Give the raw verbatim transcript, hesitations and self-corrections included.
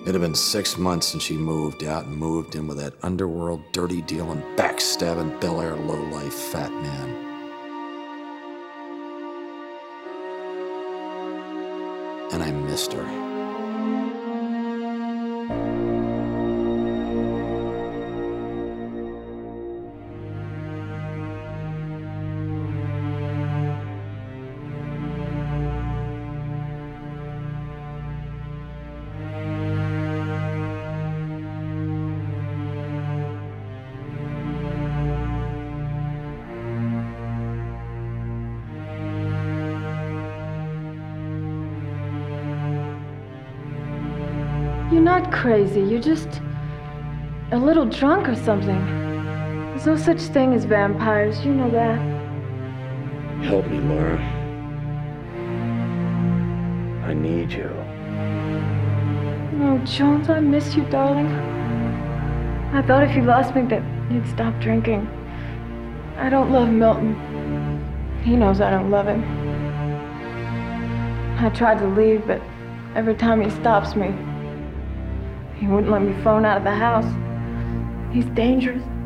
It had been six months since she moved out and moved in with that underworld, dirty dealing, backstabbing, Bel Air lowlife fat man. And I missed her. You're not crazy, you're just a little drunk or something. There's no such thing as vampires, you know that. Help me, Laura. I need you. No, Jones, I miss you, darling. I thought if you lost me that you'd stop drinking. I don't love Milton. He knows I don't love him. I tried to leave, but every time he stops me, he wouldn't let me phone out of the house. He's dangerous.